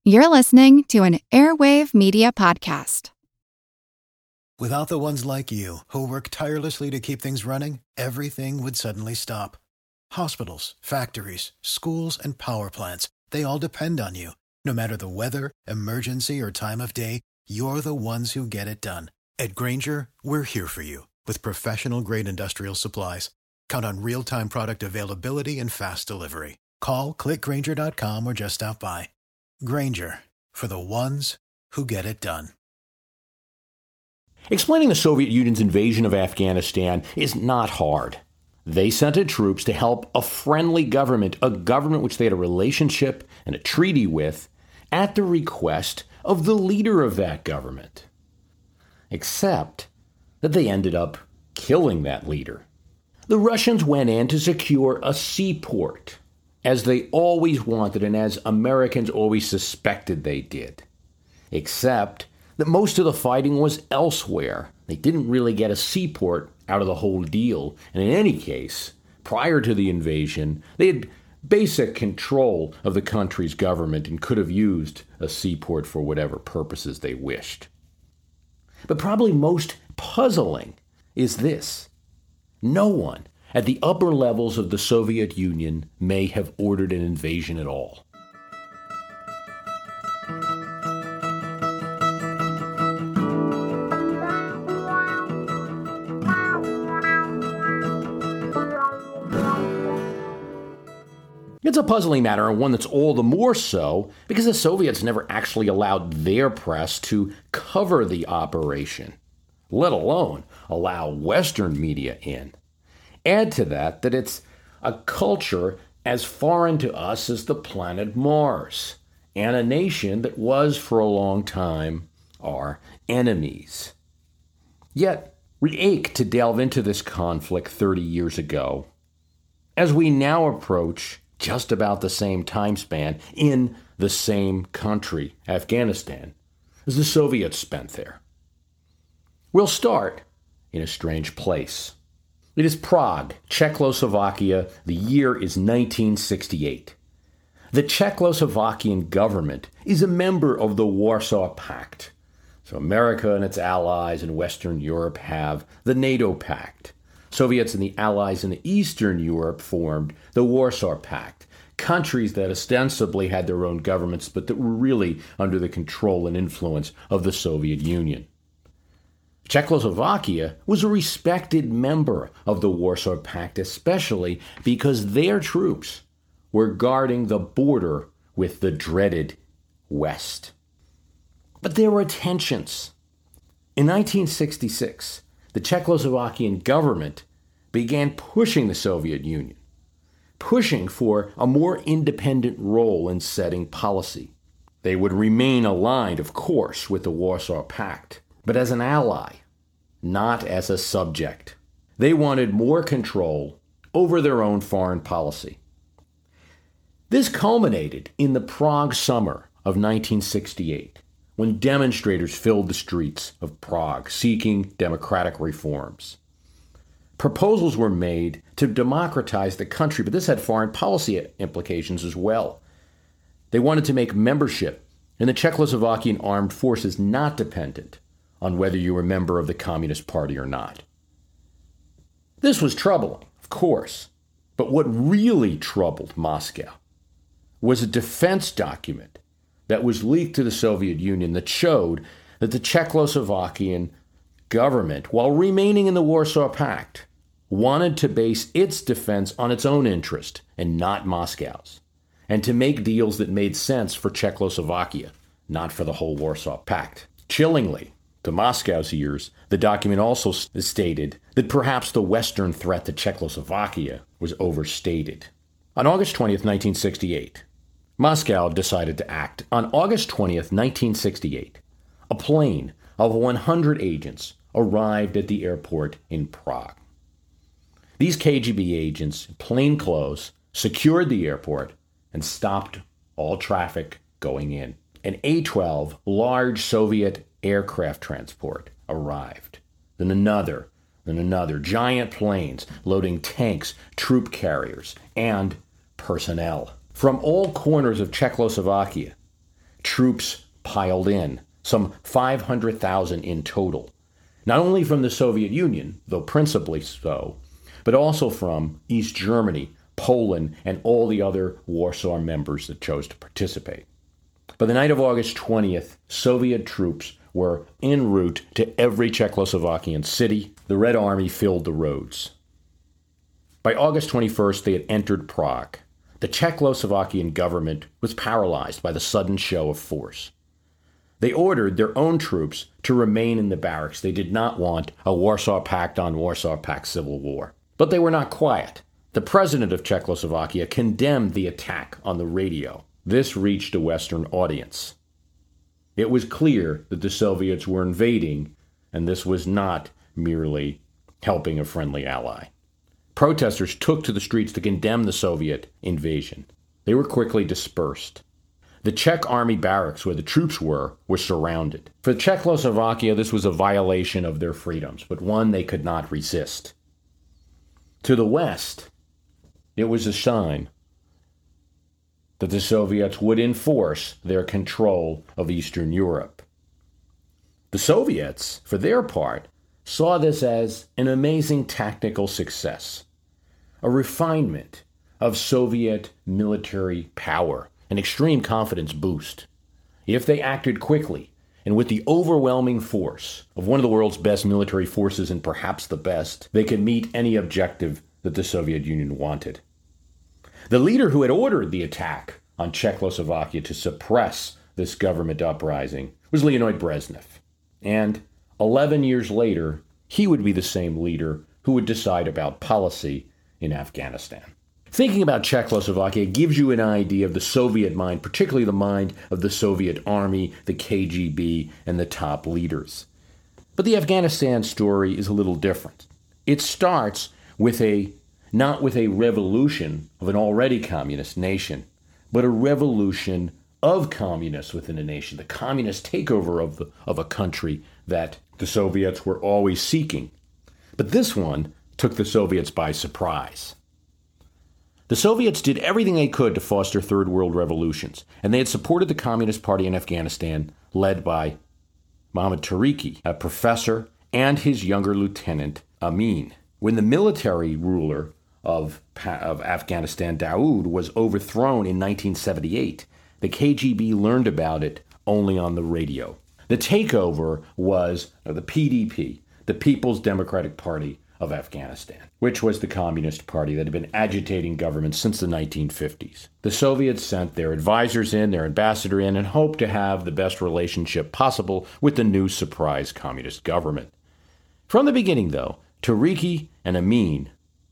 You're listening to an Airwave Media Podcast. Without the ones like you, who work tirelessly to keep things running, everything would suddenly stop. Hospitals, factories, schools, and power plants, they all depend on you. No matter the weather, emergency, or time of day, you're the ones who get it done. At Grainger, we're here for you with professional-grade industrial supplies. Count on real-time product availability and fast delivery. Call, click Grainger.com, or just stop by. Grainger, for the ones who get it done. Explaining the Soviet Union's invasion of Afghanistan is not hard. They sent in troops to help a friendly government, a government which they had a relationship and a treaty with, at the request of the leader of that government. Except that they ended up killing that leader. The Russians went in to secure a seaport, as they always wanted and as Americans always suspected they did. Except that most of the fighting was elsewhere. They didn't really get a seaport out of the whole deal. And in any case, prior to the invasion, they had basic control of the country's government and could have used a seaport for whatever purposes they wished. But probably most puzzling is this. No one at the upper levels of the Soviet Union may have ordered an invasion at all. It's a puzzling matter, and one that's all the more so because the Soviets never actually allowed their press to cover the operation, let alone allow Western media in. Add to that it's a culture as foreign to us as the planet Mars, and a nation that was for a long time our enemies. Yet, we ache to delve into this conflict 30 years ago, as we now approach just about the same time span in the same country, Afghanistan, as the Soviets spent there. We'll start in a strange place. It is Prague, Czechoslovakia. The year is 1968. The Czechoslovakian government is a member of the Warsaw Pact. So America and its allies in Western Europe have the NATO Pact. Soviets and the allies in Eastern Europe formed the Warsaw Pact, countries that ostensibly had their own governments, but that were really under the control and influence of the Soviet Union. Czechoslovakia was a respected member of the Warsaw Pact, especially because their troops were guarding the border with the dreaded West. But there were tensions. In 1966, the Czechoslovakian government began pushing the Soviet Union, pushing for a more independent role in setting policy. They would remain aligned, of course, with the Warsaw Pact, but as an ally, not as a subject. They wanted more control over their own foreign policy. This culminated in the Prague summer of 1968, when demonstrators filled the streets of Prague seeking democratic reforms. Proposals were made to democratize the country, but this had foreign policy implications as well. They wanted to make membership in the Czechoslovakian armed forces not dependent on whether you were a member of the Communist Party or not. This was troubling, of course, but what really troubled Moscow was a defense document that was leaked to the Soviet Union that showed that the Czechoslovakian government, while remaining in the Warsaw Pact, wanted to base its defense on its own interest and not Moscow's, and to make deals that made sense for Czechoslovakia, not for the whole Warsaw Pact. Chillingly, to Moscow's ears, the document also stated that perhaps the Western threat to Czechoslovakia was overstated. On August 20th, 1968, Moscow decided to act. On August 20th, 1968, a plane of 100 agents arrived at the airport in Prague. These KGB agents, in plain clothes, secured the airport and stopped all traffic going in. An A-12 large Soviet aircraft transport arrived. Then another, giant planes loading tanks, troop carriers, and personnel. From all corners of Czechoslovakia, troops piled in, some 500,000 in total, not only from the Soviet Union, though principally so, but also from East Germany, Poland, and all the other Warsaw members that chose to participate. By the night of August 20th, Soviet troops were en route to every Czechoslovakian city. The Red Army filled the roads. By August 21st, they had entered Prague. The Czechoslovakian government was paralyzed by the sudden show of force. They ordered their own troops to remain in the barracks. They did not want a Warsaw Pact on Warsaw Pact civil war. But they were not quiet. The president of Czechoslovakia condemned the attack on the radio. This reached a Western audience. It was clear that the Soviets were invading, and this was not merely helping a friendly ally. Protesters took to the streets to condemn the Soviet invasion. They were quickly dispersed. The Czech army barracks where the troops were surrounded. For Czechoslovakia, this was a violation of their freedoms, but one they could not resist. To the west, it was a sign that the Soviets would enforce their control of Eastern Europe. The Soviets, for their part, saw this as an amazing tactical success, a refinement of Soviet military power, an extreme confidence boost. If they acted quickly and with the overwhelming force of one of the world's best military forces and perhaps the best, they could meet any objective that the Soviet Union wanted. The leader who had ordered the attack on Czechoslovakia to suppress this government uprising was Leonid Brezhnev. And 11 years later, he would be the same leader who would decide about policy in Afghanistan. Thinking about Czechoslovakia gives you an idea of the Soviet mind, particularly the mind of the Soviet army, the KGB, and the top leaders. But the Afghanistan story is a little different. It starts not with a revolution of an already communist nation, but a revolution of communists within a nation, the communist takeover of a country that the Soviets were always seeking. But this one took the Soviets by surprise. The Soviets did everything they could to foster third world revolutions, and they had supported the Communist Party in Afghanistan, led by Mohammad Tariqi, a professor, and his younger lieutenant, Amin. When the military ruler of Afghanistan, Daoud, was overthrown in 1978, the KGB learned about it only on the radio. The takeover was the PDP, the People's Democratic Party of Afghanistan, which was the Communist Party that had been agitating government since the 1950s. The Soviets sent their advisors in, their ambassador in, and hoped to have the best relationship possible with the new surprise communist government. From the beginning, though, Tariqi and Amin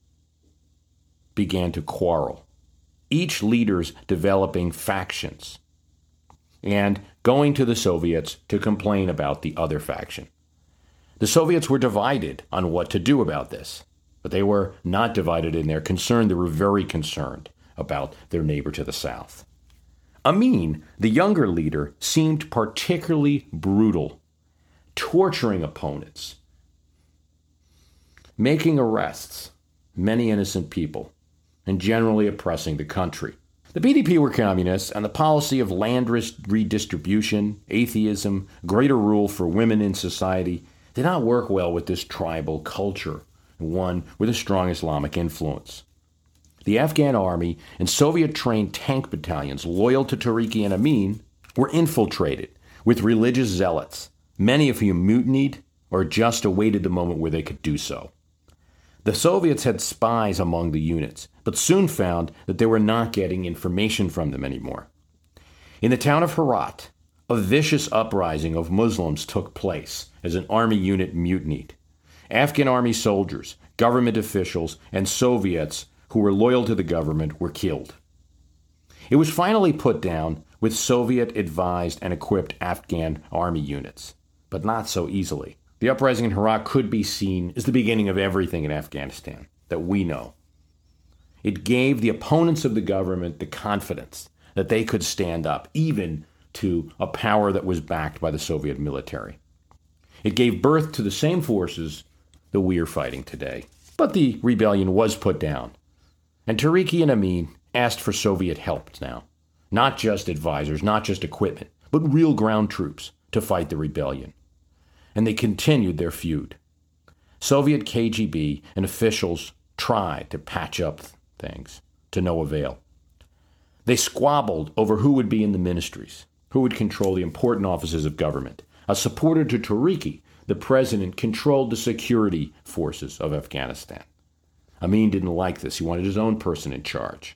began to quarrel, each leaders developing factions and going to the Soviets to complain about the other faction. The Soviets were divided on what to do about this, but they were not divided in their concern. They were very concerned about their neighbor to the south. Amin, the younger leader, seemed particularly brutal, torturing opponents, making arrests, many innocent people, and generally oppressing the country. The PDP were communists, and the policy of land redistribution, atheism, greater rule for women in society did not work well with this tribal culture, one with a strong Islamic influence. The Afghan army and Soviet-trained tank battalions loyal to Tariqi and Amin were infiltrated with religious zealots, many of whom mutinied or just awaited the moment where they could do so. The Soviets had spies among the units, but soon found that they were not getting information from them anymore. In the town of Herat, a vicious uprising of Muslims took place as an army unit mutinied. Afghan army soldiers, government officials, and Soviets who were loyal to the government were killed. It was finally put down with Soviet-advised and equipped Afghan army units, but not so easily. The uprising in Herat could be seen as the beginning of everything in Afghanistan that we know. It gave the opponents of the government the confidence that they could stand up, even to a power that was backed by the Soviet military. It gave birth to the same forces that we are fighting today. But the rebellion was put down, and Tariqi and Amin asked for Soviet help now. Not just advisors, not just equipment, but real ground troops to fight the rebellion. And they continued their feud. Soviet KGB and officials tried to patch up things, to no avail. They squabbled over who would be in the ministries, who would control the important offices of government. A supporter to Tariqi, the president controlled the security forces of Afghanistan. Amin didn't like this. He wanted his own person in charge.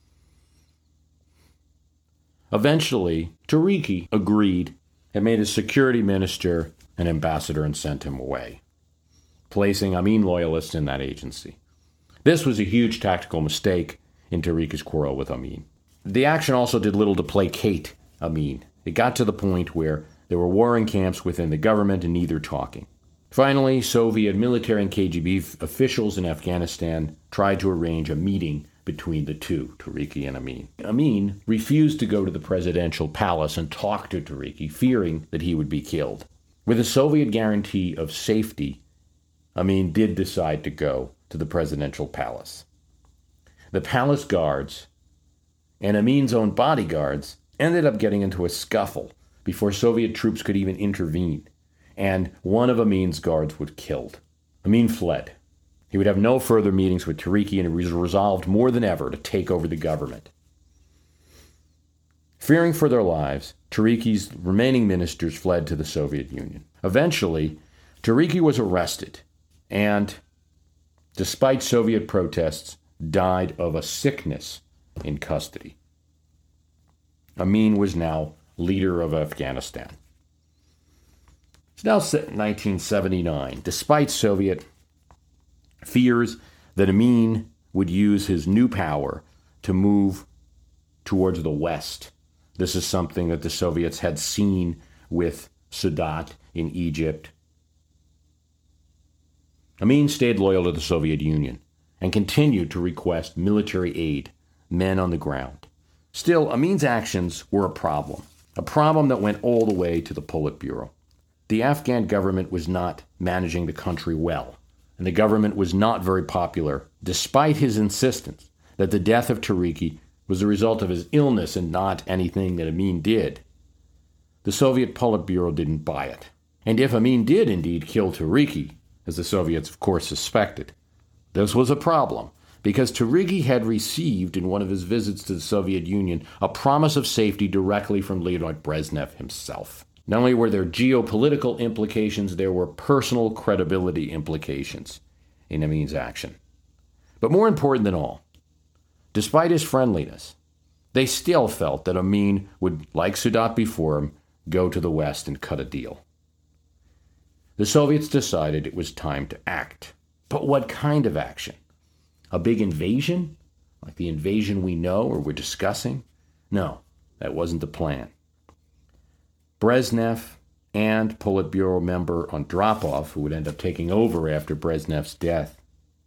Eventually, Tariqi agreed and made his security minister an ambassador and sent him away, placing Amin loyalists in that agency. This was a huge tactical mistake in Tariqi's quarrel with Amin. The action also did little to placate Amin. It got to the point where there were warring camps within the government and neither talking. Finally, Soviet military and KGB officials in Afghanistan tried to arrange a meeting between the two, Tariqi and Amin. Amin refused to go to the presidential palace and talk to Tariqi, fearing that he would be killed. With a Soviet guarantee of safety, Amin did decide to go to the presidential palace. The palace guards and Amin's own bodyguards ended up getting into a scuffle before Soviet troops could even intervene, and one of Amin's guards was killed. Amin fled. He would have no further meetings with Tariqi and was resolved more than ever to take over the government. Fearing for their lives, Tariqi's remaining ministers fled to the Soviet Union. Eventually, Tariqi was arrested and, despite Soviet protests, died of a sickness in custody. Amin was now leader of Afghanistan. It's now 1979. Despite Soviet fears that Amin would use his new power to move towards the West. This is something that the Soviets had seen with Sadat in Egypt. Amin stayed loyal to the Soviet Union and continued to request military aid, men on the ground. Still, Amin's actions were a problem that went all the way to the Politburo. The Afghan government was not managing the country well, and the government was not very popular, despite his insistence that the death of Tariqi was the result of his illness and not anything that Amin did. The Soviet Politburo didn't buy it. And if Amin did indeed kill Tariqi, as the Soviets of course suspected, this was a problem, because Tariqi had received in one of his visits to the Soviet Union a promise of safety directly from Leonid Brezhnev himself. Not only were there geopolitical implications, there were personal credibility implications in Amin's action. But more important than all, despite his friendliness, they still felt that Amin would, like Sadat before him, go to the West and cut a deal. The Soviets decided it was time to act. But what kind of action? A big invasion? Like the invasion we know or we're discussing? No, that wasn't the plan. Brezhnev and Politburo member Andropov, who would end up taking over after Brezhnev's death,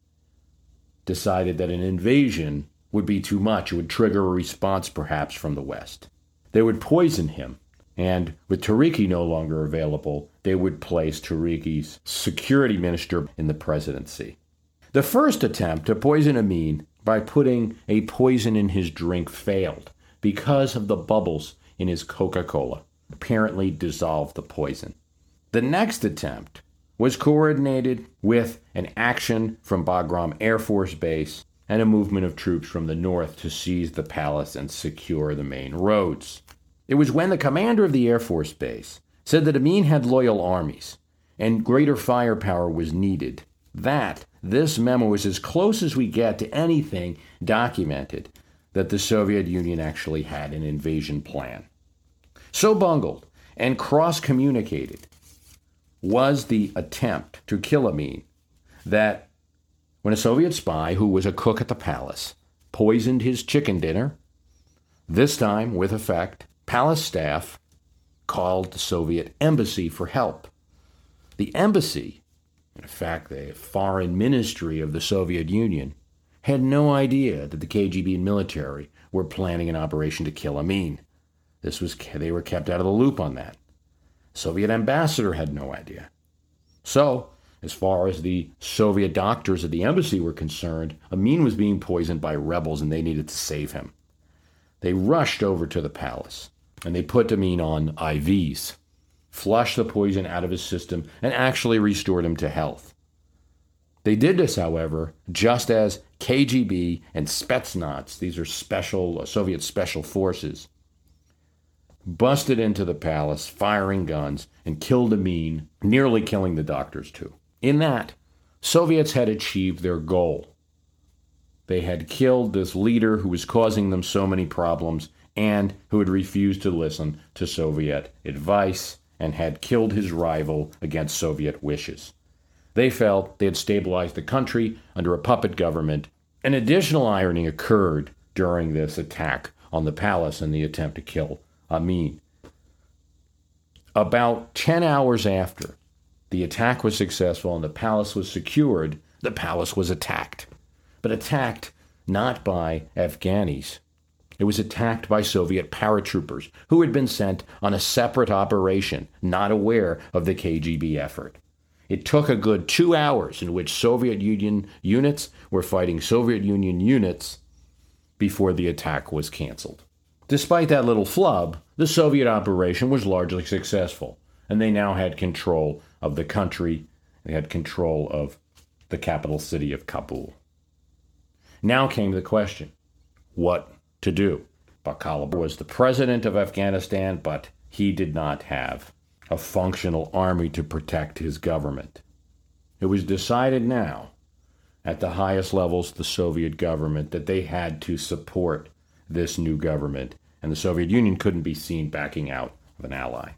decided that an invasion would be too much. It would trigger a response perhaps from the West. They would poison him, and with Tariqi no longer available, they would place Tariqi's security minister in the presidency. The first attempt to poison Amin by putting a poison in his drink failed because of the bubbles in his Coca-Cola apparently dissolved the poison. The next attempt was coordinated with an action from Bagram Air Force Base and a movement of troops from the north to seize the palace and secure the main roads. It was when the commander of the Air Force Base said that Amin had loyal armies and greater firepower was needed that this memo is as close as we get to anything documented that the Soviet Union actually had an invasion plan. So bungled and cross-communicated was the attempt to kill Amin that when a Soviet spy who was a cook at the palace poisoned his chicken dinner, this time with effect, palace staff called the Soviet embassy for help. The embassy, in fact the foreign ministry of the Soviet Union, had no idea that the KGB and military were planning an operation to kill Amin. They were kept out of the loop on that. Soviet ambassador had no idea. So, as far as the Soviet doctors at the embassy were concerned, Amin was being poisoned by rebels and they needed to save him. They rushed over to the palace, And they put Amin on IVs, flushed the poison out of his system, and actually restored him to health. They did this, however, just as KGB and Spetsnaz, these are Soviet special forces, busted into the palace, firing guns, and killed Amin, nearly killing the doctors too. In that, Soviets had achieved their goal. They had killed this leader who was causing them so many problems and who had refused to listen to Soviet advice and had killed his rival against Soviet wishes. They felt they had stabilized the country under a puppet government. An additional irony occurred during this attack on the palace and the attempt to kill Amin. About 10 hours after the attack was successful and the palace was secured, the palace was attacked. But attacked not by Afghanis. It was attacked by Soviet paratroopers who had been sent on a separate operation, not aware of the KGB effort. It took a good 2 hours in which Soviet Union units were fighting Soviet Union units before the attack was canceled. Despite that little flub, the Soviet operation was largely successful, and they now had control of the country. They had control of the capital city of Kabul. Now came the question, what to do? Bakalov was the president of Afghanistan, but he did not have a functional army to protect his government. It was decided now, at the highest levels of the Soviet government, that they had to support this new government, and the Soviet Union couldn't be seen backing out of an ally.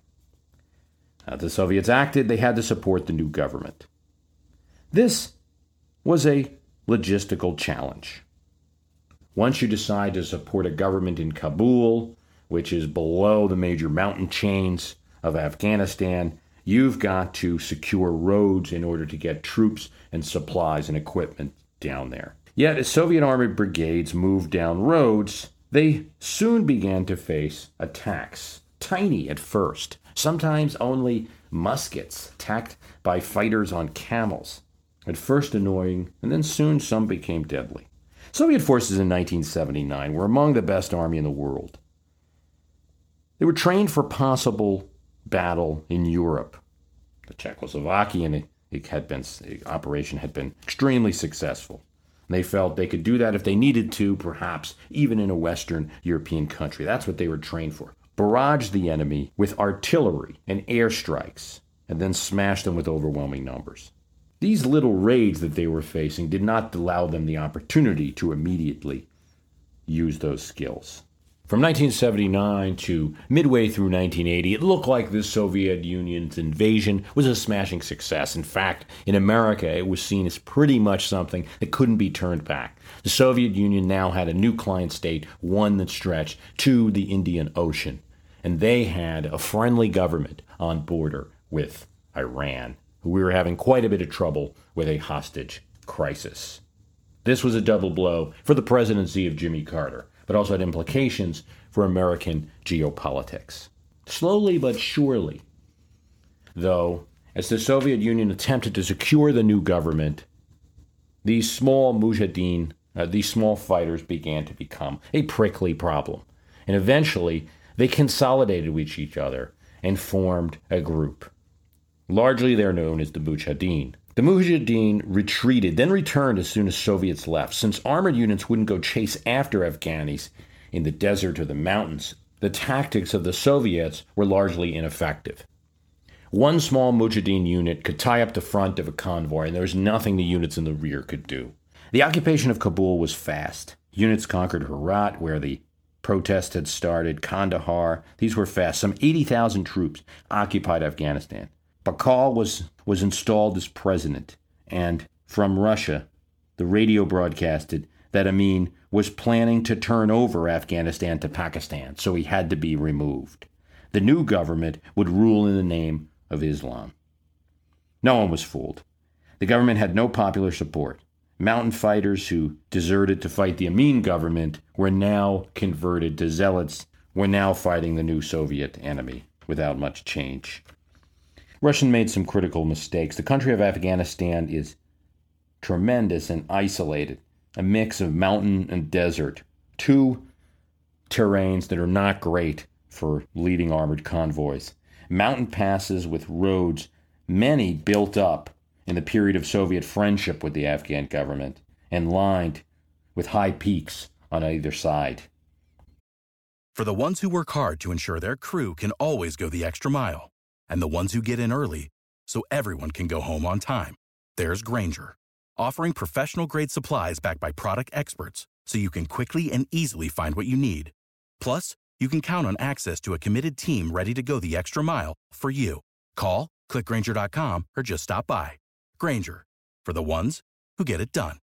As the Soviets acted, they had to support the new government. This was a logistical challenge. Once you decide to support a government in Kabul, which is below the major mountain chains of Afghanistan, you've got to secure roads in order to get troops and supplies and equipment down there. Yet, as Soviet army brigades moved down roads, they soon began to face attacks. Tiny at first, sometimes only muskets attacked by fighters on camels. At first annoying, and then soon some became deadly. Soviet forces in 1979 were among the best army in the world. They were trained for possible battle in Europe. The Czechoslovakian operation had been extremely successful. They felt they could do that if they needed to, perhaps even in a Western European country. That's what they were trained for. Barrage the enemy with artillery and airstrikes, and then smash them with overwhelming numbers. These little raids that they were facing did not allow them the opportunity to immediately use those skills. From 1979 to midway through 1980, it looked like the Soviet Union's invasion was a smashing success. In fact, in America, it was seen as pretty much something that couldn't be turned back. The Soviet Union now had a new client state, one that stretched to the Indian Ocean. And they had a friendly government on border with Iran, who we were having quite a bit of trouble with a hostage crisis. This was a double blow for the presidency of Jimmy Carter, but also had implications for American geopolitics. Slowly but surely, though, as the Soviet Union attempted to secure the new government, these small mujahideen, these small fighters began to become a prickly problem. And eventually, they consolidated with each other and formed a group. Largely, they're known as the Mujahideen. The Mujahideen retreated, then returned as soon as Soviets left. Since armored units wouldn't go chase after Afghanis in the desert or the mountains, the tactics of the Soviets were largely ineffective. One small Mujahideen unit could tie up the front of a convoy, and there was nothing the units in the rear could do. The occupation of Kabul was fast. Units conquered Herat, where the protests had started, Kandahar. These were fast. Some 80,000 troops occupied Afghanistan. Baikal was installed as president, and from Russia, the radio broadcasted that Amin was planning to turn over Afghanistan to Pakistan, so he had to be removed. The new government would rule in the name of Islam. No one was fooled. The government had no popular support. Mountain fighters who deserted to fight the Amin government were now converted to zealots, were now fighting the new Soviet enemy without much change. Russia made some critical mistakes. The country of Afghanistan is tremendous and isolated, a mix of mountain and desert, two terrains that are not great for leading armored convoys. Mountain passes with roads, many built up in the period of Soviet friendship with the Afghan government, and lined with high peaks on either side. For the ones who work hard to ensure their crew can always go the extra mile, and the ones who get in early so everyone can go home on time, there's Grainger, offering professional-grade supplies backed by product experts so you can quickly and easily find what you need. Plus, you can count on access to a committed team ready to go the extra mile for you. Call, click Grainger.com, or just stop by. Grainger, for the ones who get it done.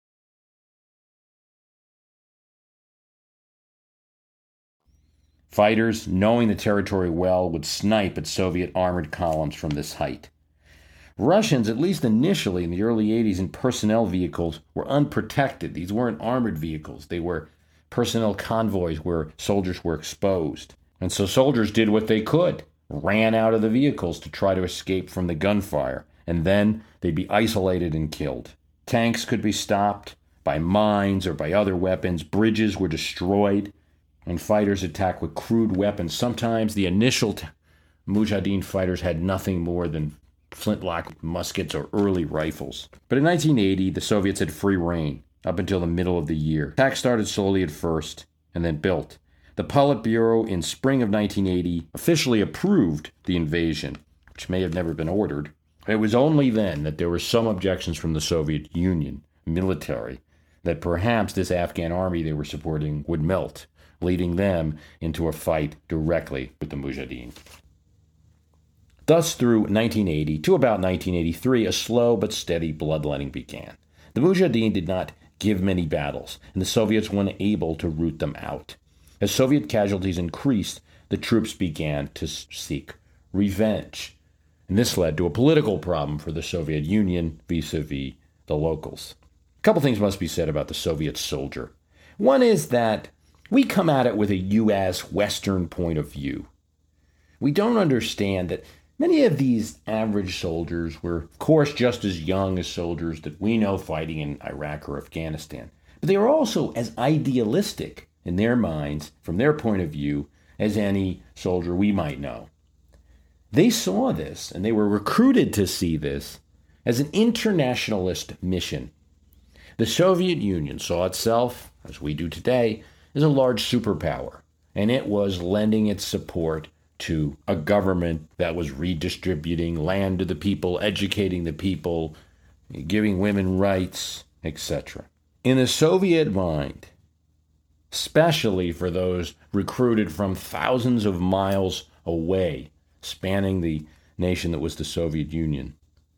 Fighters, knowing the territory well, would snipe at Soviet armored columns from this height. Russians, at least initially in the early 80s, in personnel vehicles were unprotected. These weren't armored vehicles. They were personnel convoys where soldiers were exposed. And so soldiers did what they could, ran out of the vehicles to try to escape from the gunfire, and then they'd be isolated and killed. Tanks could be stopped by mines or by other weapons. Bridges were destroyed, and fighters attacked with crude weapons. Sometimes the initial Mujahideen fighters had nothing more than flintlock muskets or early rifles. But in 1980, the Soviets had free rein up until the middle of the year. Attacks started slowly at first and then built. The Politburo in spring of 1980 officially approved the invasion, which may have never been ordered. It was only then that there were some objections from the Soviet Union military that perhaps this Afghan army they were supporting would melt, leading them into a fight directly with the Mujahideen. Thus, through 1980 to about 1983, a slow but steady bloodletting began. The Mujahideen did not give many battles, and the Soviets were unable to root them out. As Soviet casualties increased, the troops began to seek revenge, and this led to a political problem for the Soviet Union vis-a-vis the locals. A couple things must be said about the Soviet soldier. One is that we come at it with a U.S. Western point of view. We don't understand that many of these average soldiers were, of course, just as young as soldiers that we know fighting in Iraq or Afghanistan. But they were also as idealistic in their minds, from their point of view, as any soldier we might know. They saw this, and they were recruited to see this, as an internationalist mission. The Soviet Union saw itself, as we do today, as a large superpower, and it was lending its support to a government that was redistributing land to the people, educating the people, giving women rights, etc. In the Soviet mind, especially for those recruited from thousands of miles away, spanning the nation that was the Soviet Union,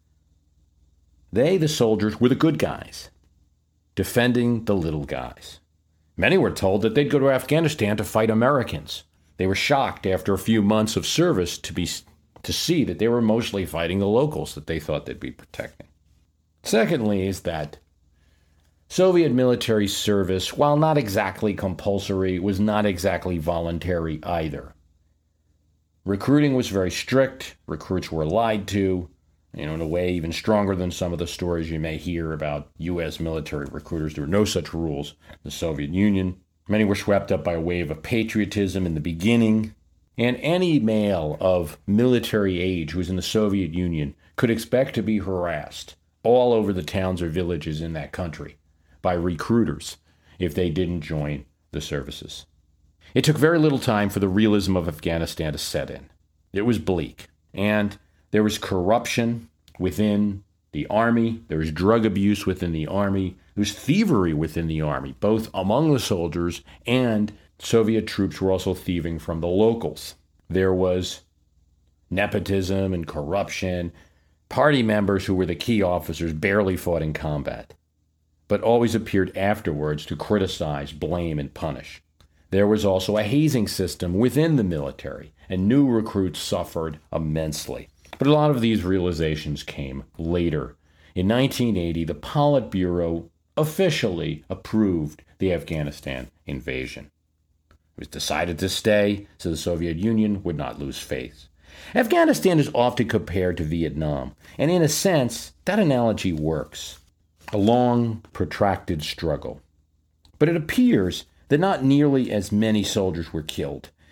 they, the soldiers, were the good guys, defending the little guys. Many were told that they'd go to Afghanistan to fight Americans. They were shocked after a few months of service to see that they were mostly fighting the locals that they thought they'd be protecting. Secondly is that Soviet military service, while not exactly compulsory, was not exactly voluntary either. Recruiting was very strict. Recruits were lied to, in a way even stronger than some of the stories you may hear about U.S. military recruiters. There were no such rules in the Soviet Union. Many were swept up by a wave of patriotism in the beginning, and any male of military age who was in the Soviet Union could expect to be harassed all over the towns or villages in that country by recruiters if they didn't join the services. It took very little time for the realism of Afghanistan to set in. It was bleak, and there was corruption within the army, there was drug abuse within the army, there was thievery within the army, both among the soldiers, and Soviet troops were also thieving from the locals. There was nepotism and corruption. Party members who were the key officers barely fought in combat, but always appeared afterwards to criticize, blame, and punish. There was also a hazing system within the military, and new recruits suffered immensely. But a lot of these realizations came later. In 1980, the Politburo officially approved the Afghanistan invasion. It was decided to stay so the Soviet Union would not lose face. Afghanistan is often compared to Vietnam, and in a sense, that analogy works. A long, protracted struggle. But it appears that not nearly as many soldiers were killed,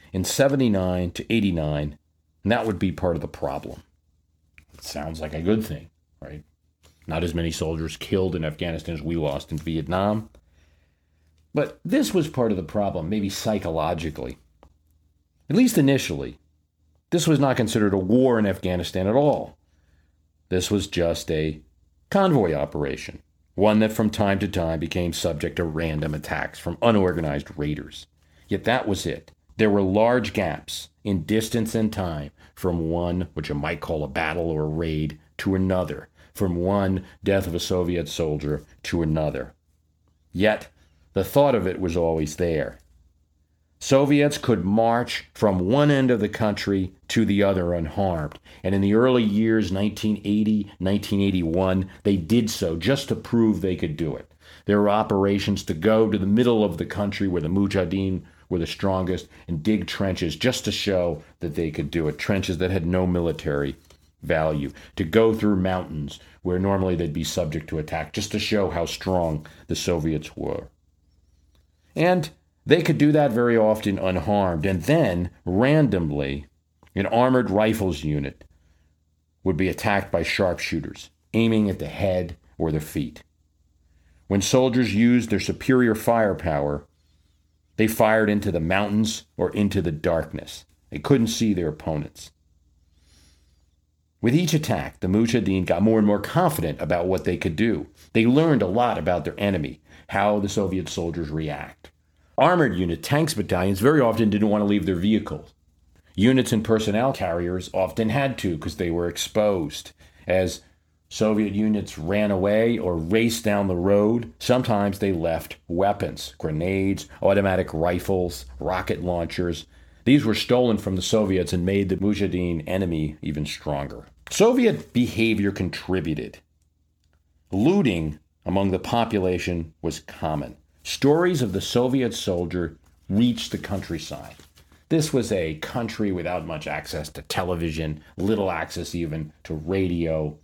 in 79 to 89, and that would be part of the problem. It sounds like a good thing, right? Not as many soldiers killed in Afghanistan as we lost in Vietnam. But this was part of the problem, maybe psychologically. At least initially. This was not considered a war in Afghanistan at all. This was just a convoy operation, one that from time to time became subject to random attacks from unorganized raiders. Yet that was it. There were large gaps in distance and time from one, which you might call a battle or a raid, to another, from one death of a Soviet soldier to another. Yet the thought of it was always there. Soviets could march from one end of the country to the other unharmed. And in the early years, 1980, 1981, they did so just to prove they could do it. There were operations to go to the middle of the country where the Mujahideen were the strongest and dig trenches just to show that they could do it, trenches that had no military value, to go through mountains where normally they'd be subject to attack just to show how strong the Soviets were. And they could do that very often unharmed. And then, randomly, an armored rifles unit would be attacked by sharpshooters, aiming at the head or the feet. When soldiers used their superior firepower, they fired into the mountains or into the darkness. They couldn't see their opponents. With each attack, the Mujahideen got more and more confident about what they could do. They learned a lot about their enemy, how the Soviet soldiers react. Armored unit tanks battalions very often didn't want to leave their vehicles. Units and personnel carriers often had to because they were exposed. As Soviet units ran away or raced down the road, sometimes they left weapons, grenades, automatic rifles, rocket launchers. These were stolen from the Soviets and made the Mujahideen enemy even stronger. Soviet behavior contributed. Looting among the population was common. Stories of the Soviet soldier reached the countryside. This was a country without much access to television, little access even to radio.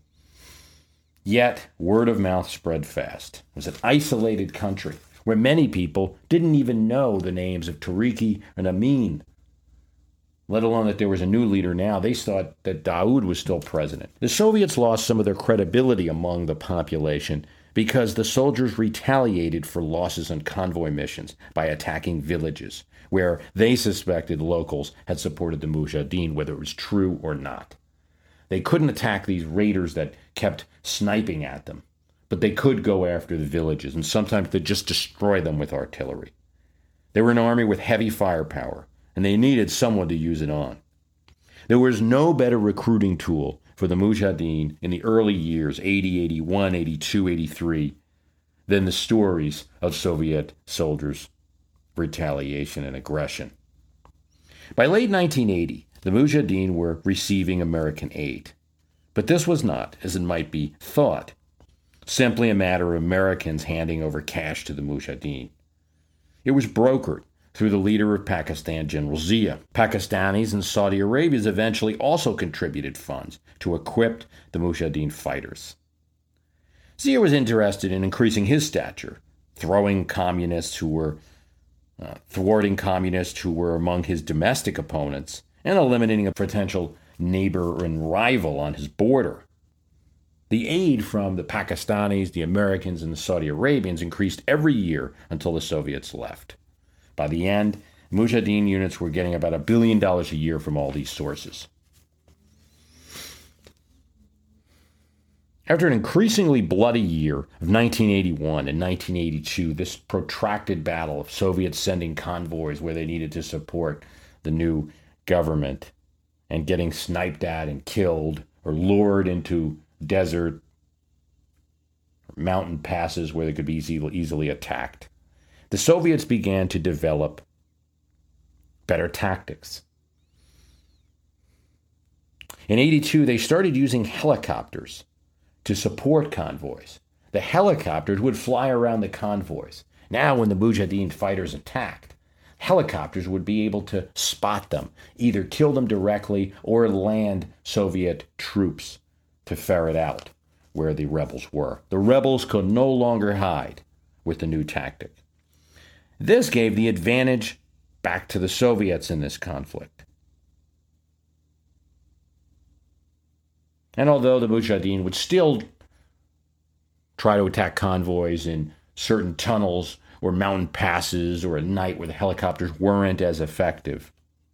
Yet, word of mouth spread fast. It was an isolated country where many people didn't even know the names of Tariqi and Amin, let alone that there was a new leader now. They thought that Daoud was still president. The Soviets lost some of their credibility among the population because the soldiers retaliated for losses on convoy missions by attacking villages where they suspected locals had supported the Mujahideen, whether it was true or not. They couldn't attack these raiders that kept sniping at them, but they could go after the villages, and sometimes they'd just destroy them with artillery. They were an army with heavy firepower, and they needed someone to use it on. There was no better recruiting tool for the Mujahideen in the early years, 80, 81, 82, 83, than the stories of Soviet soldiers' retaliation and aggression. By late 1980, the Mujahideen were receiving American aid. But this was not, as it might be thought, simply a matter of Americans handing over cash to the Mujahideen. It was brokered through the leader of Pakistan, General Zia. Pakistanis and Saudi Arabians eventually also contributed funds to equip the Mujahideen fighters. Zia was interested in increasing his stature, thwarting communists who were among his domestic opponents, and eliminating a potential neighbor and rival on his border. The aid from the Pakistanis, the Americans, and the Saudi Arabians increased every year until the Soviets left. By the end, Mujahideen units were getting about $1 billion a year from all these sources. After an increasingly bloody year of 1981 and 1982, this protracted battle of Soviets sending convoys where they needed to support the new government and getting sniped at and killed or lured into desert or mountain passes where they could be easily attacked, the Soviets began to develop better tactics. In 82, they started using helicopters to support convoys. The helicopters would fly around the convoys. Now, when the Mujahideen fighters attacked, helicopters would be able to spot them, either kill them directly or land Soviet troops to ferret out where the rebels were. The rebels could no longer hide with the new tactic. This gave the advantage back to the Soviets in this conflict. And although the Mujahideen would still try to attack convoys in certain tunnels or mountain passes or at night where the helicopters weren't as effective,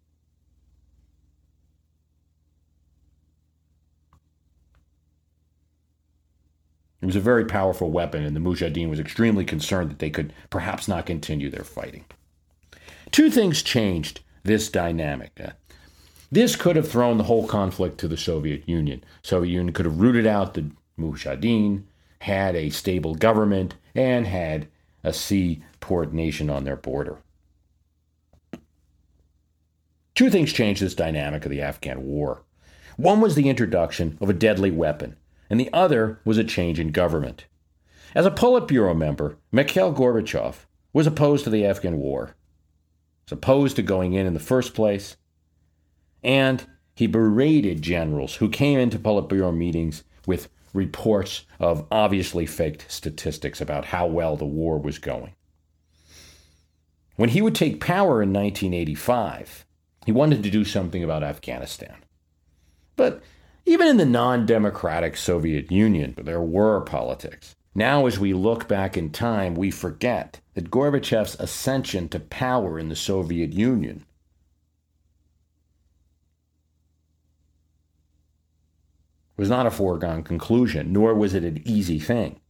it was a very powerful weapon, and the Mujahideen was extremely concerned that they could perhaps not continue their fighting. Two things changed this dynamic. This could have thrown the whole conflict to the Soviet Union. The Soviet Union could have rooted out the Mujahideen, had a stable government, and had a seaport nation on their border. Two things changed this dynamic of the Afghan war. One was the introduction of a deadly weapon, and the other was a change in government. As a Politburo member, Mikhail Gorbachev was opposed to the Afghan war, was opposed to going in the first place, and he berated generals who came into Politburo meetings with reports of obviously faked statistics about how well the war was going. When he would take power in 1985, he wanted to do something about Afghanistan. But even in the non-democratic Soviet Union, there were politics. Now, as we look back in time, we forget that Gorbachev's ascension to power in the Soviet Union was not a foregone conclusion, nor was it an easy thing.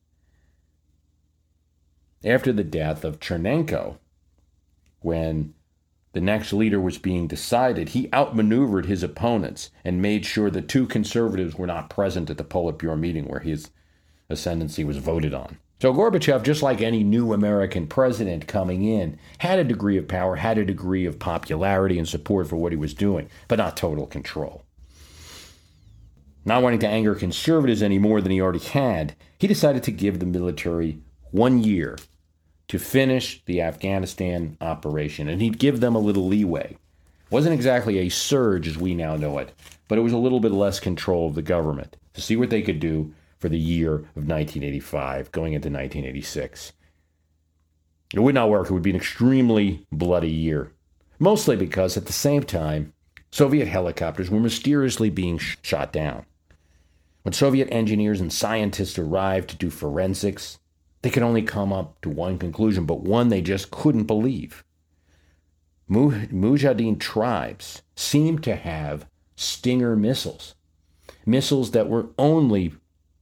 After the death of Chernenko, when the next leader was being decided, he outmaneuvered his opponents and made sure that two conservatives were not present at the Politburo meeting where his ascendancy was voted on. So Gorbachev, just like any new American president coming in, had a degree of power, had a degree of popularity and support for what he was doing, but not total control. Not wanting to anger conservatives any more than he already had, he decided to give the military 1 year to finish the Afghanistan operation, and he'd give them a little leeway. It wasn't exactly a surge as we now know it, but it was a little bit less control of the government to see what they could do for the year of 1985, going into 1986. It would not work. It would be an extremely bloody year, mostly because at the same time, Soviet helicopters were mysteriously being shot down. When Soviet engineers and scientists arrived to do forensics, they could only come up to one conclusion, but one they just couldn't believe. Mujahideen tribes seemed to have Stinger missiles, missiles that were only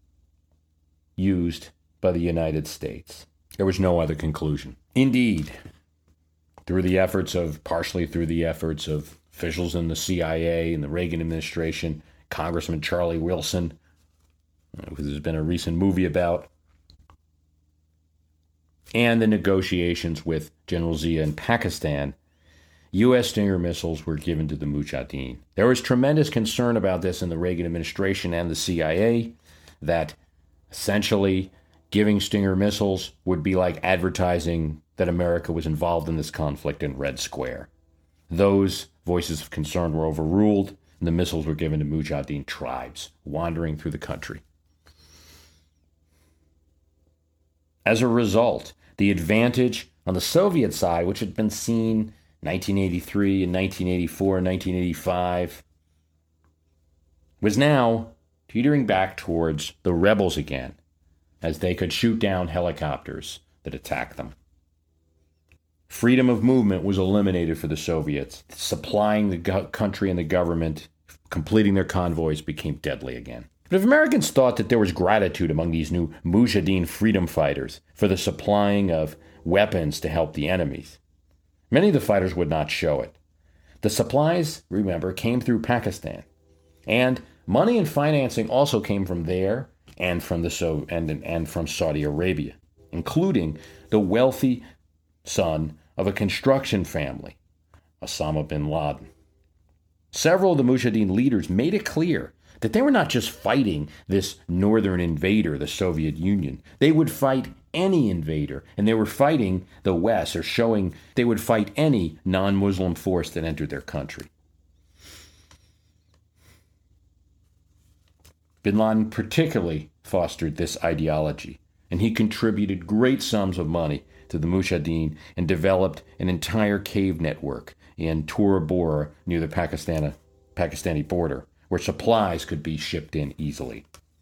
used by the United States. There was no other conclusion. Indeed, partially through the efforts of officials in the CIA and the Reagan administration, Congressman Charlie Wilson, who there's been a recent movie about, and the negotiations with General Zia in Pakistan, U.S. Stinger missiles were given to the Mujahideen. There was tremendous concern about this in the Reagan administration and the CIA, that essentially giving Stinger missiles would be like advertising that America was involved in this conflict in Red Square. Those voices of concern were overruled, and the missiles were given to Mujahideen tribes wandering through the country. As a result, the advantage on the Soviet side, which had been seen 1983 and 1984 and 1985, was now teetering back towards the rebels again, as they could shoot down helicopters that attacked them. Freedom of movement was eliminated for the Soviets. Supplying the country and the government, completing their convoys, became deadly again. But if Americans thought that there was gratitude among these new Mujahideen freedom fighters for the supplying of weapons to help the enemies, many of the fighters would not show it. The supplies, remember, came through Pakistan, and money and financing also came from there and from from Saudi Arabia, including the wealthy son of a construction family, Osama bin Laden. Several of the Mujahideen leaders made it clear that they were not just fighting this northern invader, the Soviet Union. They would fight any invader, and they were fighting the West, or showing they would fight any non-Muslim force that entered their country. Bin Laden particularly fostered this ideology, and he contributed great sums of money to the Mujahideen and developed an entire cave network in Tora Bora near the Pakistani border, where supplies could be shipped in easily.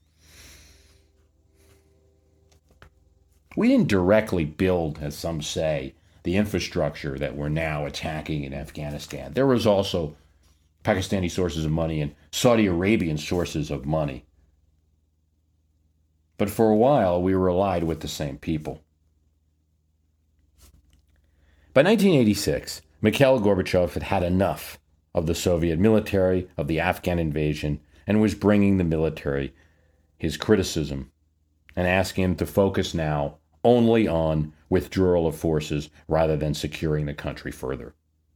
We didn't directly build, as some say, the infrastructure that we're now attacking in Afghanistan. There was also Pakistani sources of money and Saudi Arabian sources of money. But for a while, we were allied with the same people. By 1986, Mikhail Gorbachev had had enough of the Soviet military, of the Afghan invasion, and was bringing the military his criticism and asking him to focus now only on withdrawal of forces rather than securing the country further.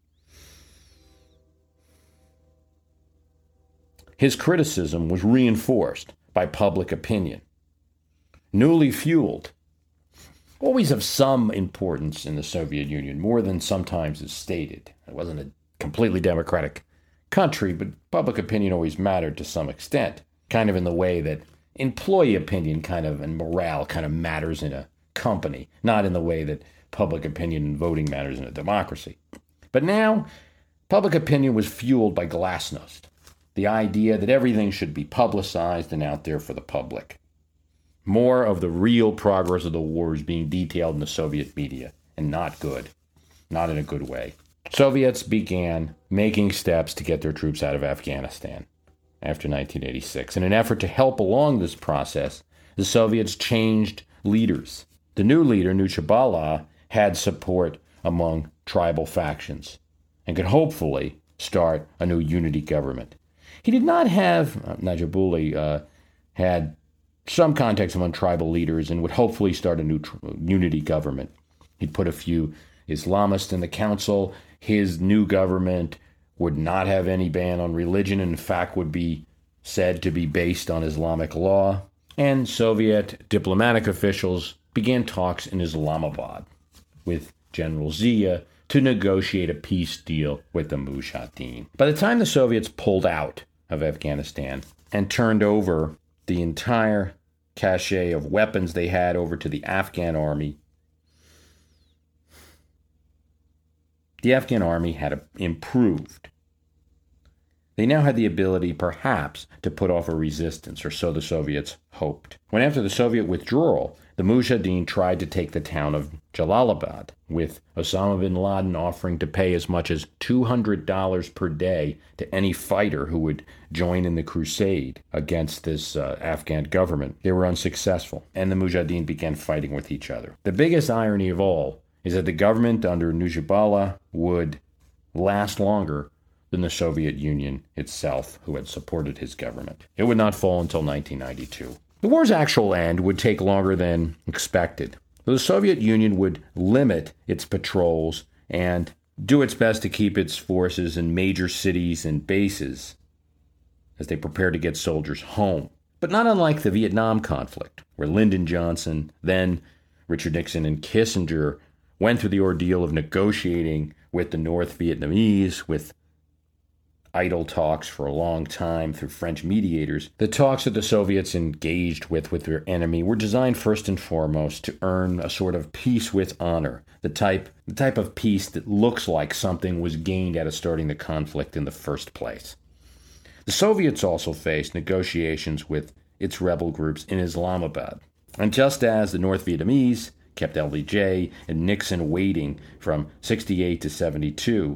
His criticism was reinforced by public opinion. Newly fueled, always of some importance in the Soviet Union, more than sometimes is stated. It wasn't a completely democratic country, but public opinion always mattered to some extent, kind of in the way that employee opinion and morale kind of matters in a company, not in the way that public opinion and voting matters in a democracy. But now, public opinion was fueled by glasnost, the idea that everything should be publicized and out there for the public. More of the real progress of the war is being detailed in the Soviet media, and not in a good way. Soviets began making steps to get their troops out of Afghanistan after 1986. In an effort to help along this process, the Soviets changed leaders. The new leader, Najibullah, had support among tribal factions and could hopefully start a new unity government. He did not have, Najibullah had some contacts among tribal leaders and would hopefully start a new unity government. He'd put a few Islamists in the council. His new government would not have any ban on religion, and in fact would be said to be based on Islamic law. And Soviet diplomatic officials began talks in Islamabad with General Zia to negotiate a peace deal with the Mujahideen. By the time the Soviets pulled out of Afghanistan and turned over the entire cache of weapons they had over to the Afghan army, the Afghan army had improved. They now had the ability, perhaps, to put off a resistance, or so the Soviets hoped. When after the Soviet withdrawal, the Mujahideen tried to take the town of Jalalabad, with Osama bin Laden offering to pay as much as $200 per day to any fighter who would join in the crusade against this Afghan government. They were unsuccessful, and the Mujahideen began fighting with each other. The biggest irony of all is that the government under Najibullah would last longer than the Soviet Union itself, who had supported his government. It would not fall until 1992. The war's actual end would take longer than expected. The Soviet Union would limit its patrols and do its best to keep its forces in major cities and bases as they prepared to get soldiers home. But not unlike the Vietnam conflict, where Lyndon Johnson, then Richard Nixon, and Kissinger went through the ordeal of negotiating with the North Vietnamese, with idle talks for a long time through French mediators. The talks that the Soviets engaged with their enemy were designed first and foremost to earn a sort of peace with honor, the type of peace that looks like something was gained out of starting the conflict in the first place. The Soviets also faced negotiations with its rebel groups in Islamabad. And just as the North Vietnamese kept LBJ and Nixon waiting from 68 to 72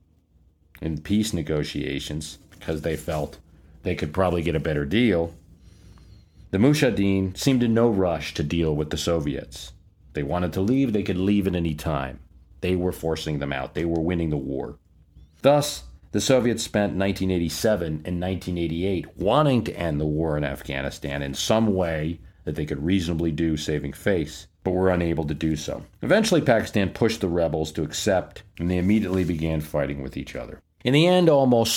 in peace negotiations because they felt they could probably get a better deal, the Mujahideen seemed in no rush to deal with the Soviets. If they wanted to leave, they could leave at any time. They were forcing them out. They were winning the war. Thus, the Soviets spent 1987 and 1988 wanting to end the war in Afghanistan in some way that they could reasonably do saving face, but were unable to do so. Eventually, Pakistan pushed the rebels to accept, and they immediately began fighting with each other. In the end, almost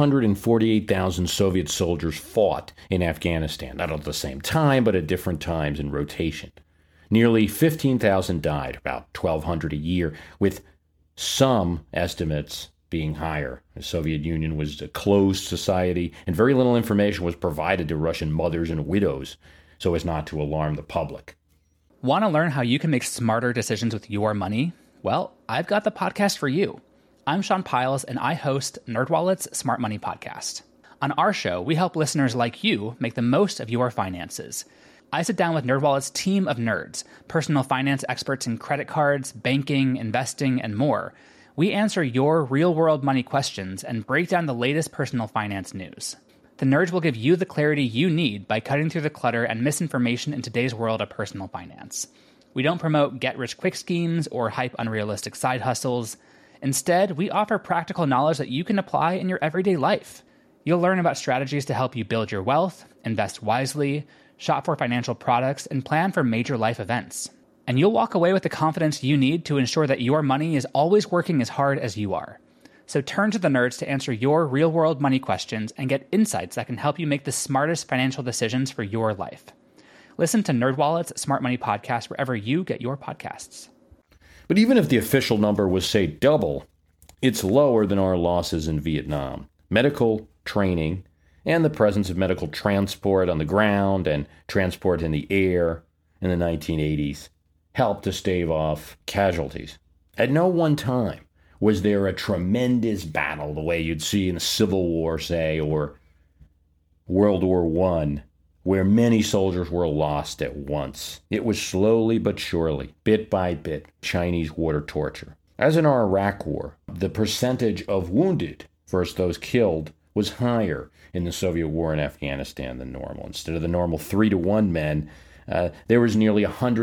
648,000 Soviet soldiers fought in Afghanistan, not at the same time, but at different times in rotation. Nearly 15,000 died, about 1,200 a year, with some estimates being higher. The Soviet Union was a closed society, and very little information was provided to Russian mothers and widows so as not to alarm the public. Want to learn how you can make smarter decisions with your money? Well, I've got the podcast for you. I'm Sean Piles, and I host NerdWallet's Smart Money Podcast. On our show, we help listeners like you make the most of your finances. I sit down with NerdWallet's team of nerds, personal finance experts in credit cards, banking, investing, and more. We answer your real-world money questions and break down the latest personal finance news. The nerds will give you the clarity you need by cutting through the clutter and misinformation in today's world of personal finance. We don't promote get-rich-quick schemes or hype unrealistic side hustles. Instead, we offer practical knowledge that you can apply in your everyday life. You'll learn about strategies to help you build your wealth, invest wisely, shop for financial products, and plan for major life events. And you'll walk away with the confidence you need to ensure that your money is always working as hard as you are. So turn to the nerds to answer your real-world money questions and get insights that can help you make the smartest financial decisions for your life. Listen to NerdWallet's Smart Money Podcast wherever you get your podcasts. But even if the official number was, say, double, it's lower than our losses in Vietnam. Medical training and the presence of medical transport on the ground and transport in the air in the 1980s helped to stave off casualties. At no one time was there a tremendous battle the way you'd see in the Civil War, say, or World War I, where many soldiers were lost at once. It was slowly but surely, bit by bit, Chinese water torture. As in our Iraq War, the percentage of wounded versus those killed was higher in the Soviet war in Afghanistan than normal. Instead of the normal 3-to-1 men, there was nearly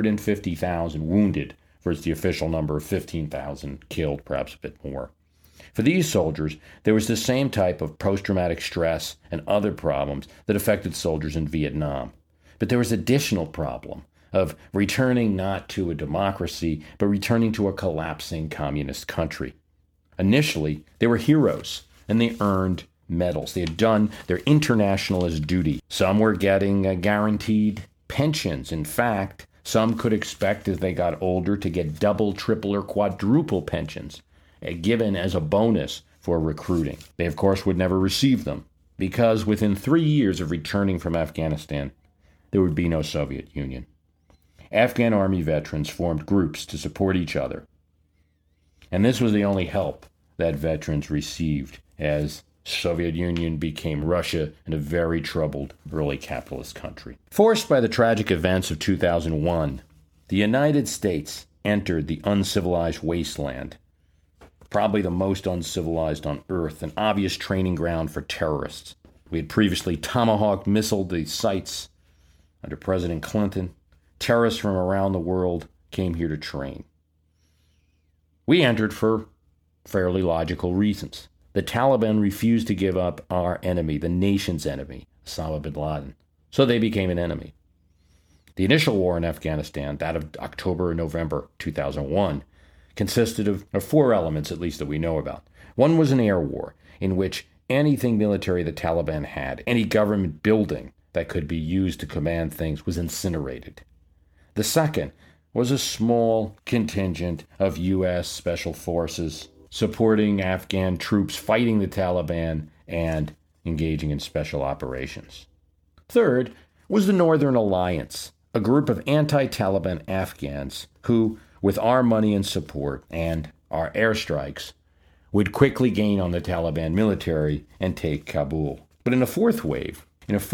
150,000 wounded versus the official number of 15,000 killed, perhaps a bit more. For these soldiers, there was the same type of post-traumatic stress and other problems that affected soldiers in Vietnam. But there was additional problem of returning not to a democracy, but returning to a collapsing communist country. Initially, they were heroes, and they earned medals. They had done their internationalist duty. Some were getting guaranteed pensions. In fact, some could expect as they got older to get double, triple, or quadruple pensions, given as a bonus for recruiting. They, of course, would never receive them, because within 3 years of returning from Afghanistan, there would be no Soviet Union. Afghan army veterans formed groups to support each other. And this was the only help that veterans received as Soviet Union became Russia and a very troubled early capitalist country. Forced by the tragic events of 2001, the United States entered the uncivilized wasteland, probably the most uncivilized on Earth, an obvious training ground for terrorists. We had previously Tomahawk missiled the sites under President Clinton. Terrorists from around the world came here to train. We entered for fairly logical reasons. The Taliban refused to give up our enemy, the nation's enemy, Osama bin Laden. So they became an enemy. The initial war in Afghanistan, that of October and November 2001, consisted of 4 elements, at least that we know about. One was an air war, in which anything military the Taliban had, any government building that could be used to command things, was incinerated. The second was a small contingent of U.S. Special Forces supporting Afghan troops fighting the Taliban and engaging in special operations. Third was the Northern Alliance, a group of anti-Taliban Afghans who, with our money and support and our airstrikes, would quickly gain on the Taliban military and take Kabul. But in a fourth wave,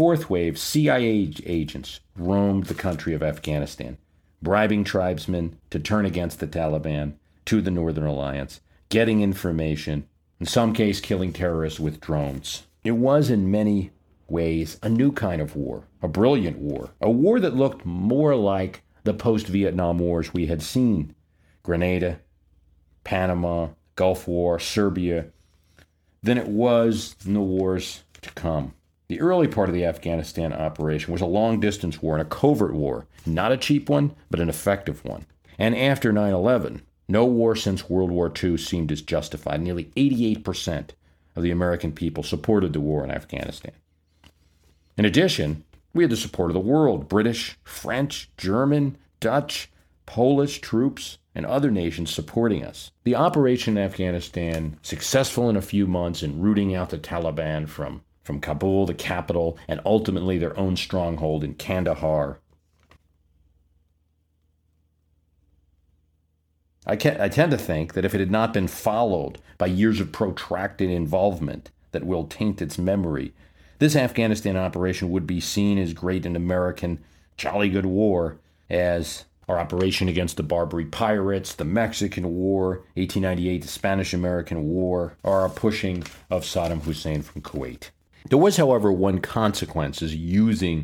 CIA agents roamed the country of Afghanistan, bribing tribesmen to turn against the Taliban to the Northern Alliance, getting information, in some case killing terrorists with drones. It was in many ways a new kind of war, a brilliant war, a war that looked more like the post-Vietnam wars we had seen. Grenada, Panama, Gulf War, Serbia, than it was in the wars to come. The early part of the Afghanistan operation was a long-distance war and a covert war, not a cheap one, but an effective one. And after 9/11, no war since World War II seemed as justified. Nearly 88% of the American people supported the war in Afghanistan. In addition, we had the support of the world: British, French, German, Dutch, Polish troops, and other nations supporting us. The operation in Afghanistan, successful in a few months in rooting out the Taliban from Kabul, the capital, and ultimately their own stronghold in Kandahar. I tend to think that if it had not been followed by years of protracted involvement that will taint its memory, this Afghanistan operation would be seen as great an American jolly good war as our operation against the Barbary pirates, the Mexican War, 1898, the Spanish-American War, or our pushing of Saddam Hussein from Kuwait. There was, however, one consequence of using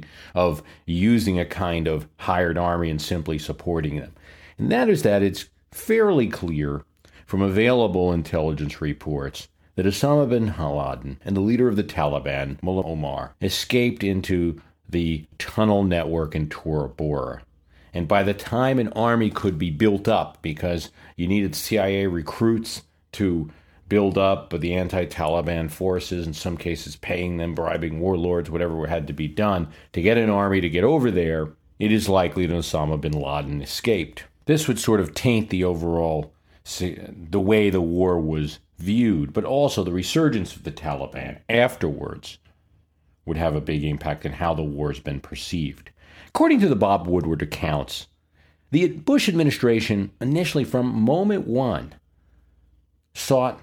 a kind of hired army and simply supporting them. And that is that it's fairly clear from available intelligence reports that Osama bin Laden and the leader of the Taliban, Mullah Omar, escaped into the tunnel network in Tora Bora. And by the time an army could be built up, because you needed CIA recruits to build up the anti-Taliban forces, in some cases paying them, bribing warlords, whatever had to be done, to get an army to get over there, it is likely that Osama bin Laden escaped. This would sort of taint the overall, the way the war was viewed, but also the resurgence of the Taliban afterwards would have a big impact on how the war has been perceived. According to the Bob Woodward accounts, the Bush administration initially, from moment one, sought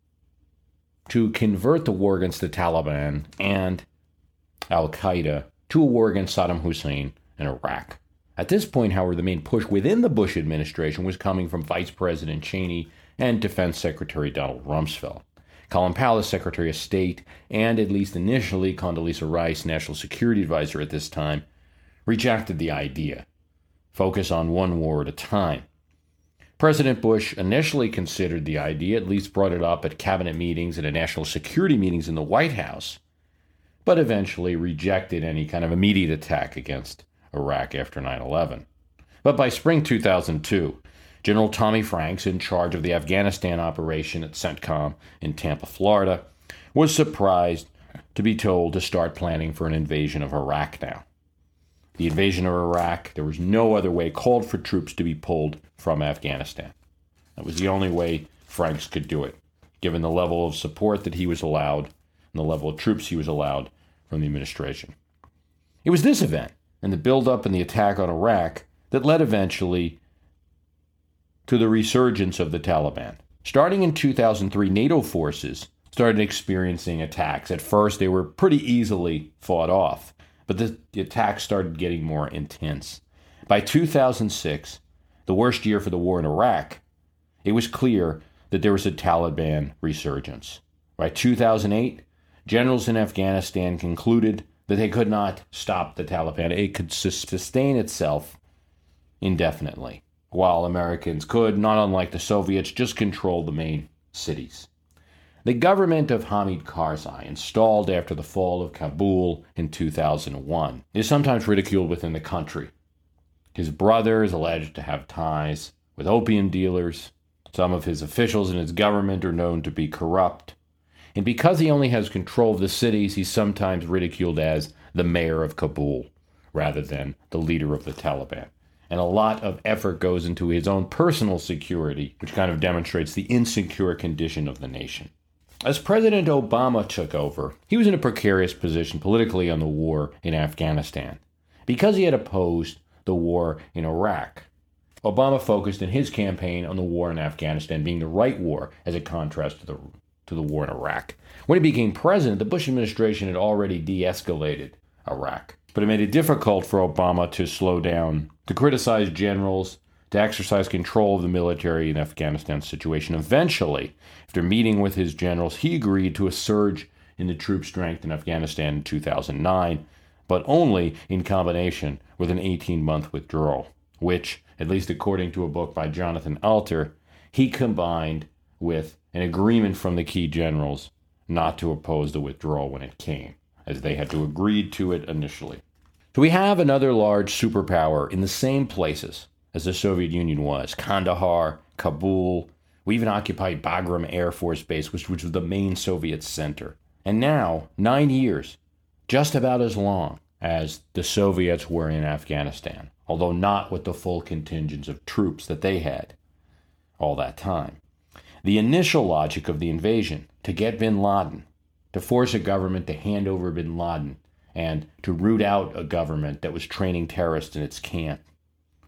to convert the war against the Taliban and al-Qaeda to a war against Saddam Hussein and Iraq. At this point, however, the main push within the Bush administration was coming from Vice President Cheney and Defense Secretary Donald Rumsfeld. Colin Powell, Secretary of State, and at least initially Condoleezza Rice, National Security Advisor at this time, rejected the idea. Focus on one war at a time. President Bush initially considered the idea, at least brought it up at cabinet meetings and at national security meetings in the White House, but eventually rejected any kind of immediate attack against Iraq after 9/11. But by spring 2002, General Tommy Franks, in charge of the Afghanistan operation at CENTCOM in Tampa, Florida, was surprised to be told to start planning for an invasion of Iraq now. The invasion of Iraq, there was no other way called for troops to be pulled from Afghanistan. That was the only way Franks could do it, given the level of support that he was allowed and the level of troops he was allowed from the administration. It was this event and the buildup and the attack on Iraq that led eventually to the resurgence of the Taliban. Starting in 2003, NATO forces started experiencing attacks. At first, they were pretty easily fought off, but the attacks started getting more intense. By 2006, the worst year for the war in Iraq, it was clear that there was a Taliban resurgence. By 2008, generals in Afghanistan concluded that they could not stop the Taliban. It could sustain itself indefinitely, while Americans could, not unlike the Soviets, just control the main cities. The government of Hamid Karzai, installed after the fall of Kabul in 2001, is sometimes ridiculed within the country. His brother is alleged to have ties with opium dealers. Some of his officials in his government are known to be corrupt. And because he only has control of the cities, he's sometimes ridiculed as the mayor of Kabul, rather than the leader of the Taliban. And a lot of effort goes into his own personal security, which kind of demonstrates the insecure condition of the nation. As President Obama took over, he was in a precarious position politically on the war in Afghanistan. Because he had opposed the war in Iraq, Obama focused in his campaign on the war in Afghanistan being the right war as a contrast to the war in Iraq. When he became president, the Bush administration had already de-escalated Iraq, but it made it difficult for Obama to slow down, to criticize generals, to exercise control of the military in Afghanistan's situation. Eventually, after meeting with his generals, he agreed to a surge in the troop strength in Afghanistan in 2009, but only in combination with an 18-month withdrawal, which, at least according to a book by Jonathan Alter, he combined with an agreement from the key generals not to oppose the withdrawal when it came, as they had to agree to it initially. So we have another large superpower in the same places as the Soviet Union was: Kandahar, Kabul. We even occupied Bagram Air Force Base, which was the main Soviet center. And now, 9 years, just about as long as the Soviets were in Afghanistan, although not with the full contingents of troops that they had all that time. The initial logic of the invasion, to get bin Laden, to force a government to hand over bin Laden, and to root out a government that was training terrorists in its camp,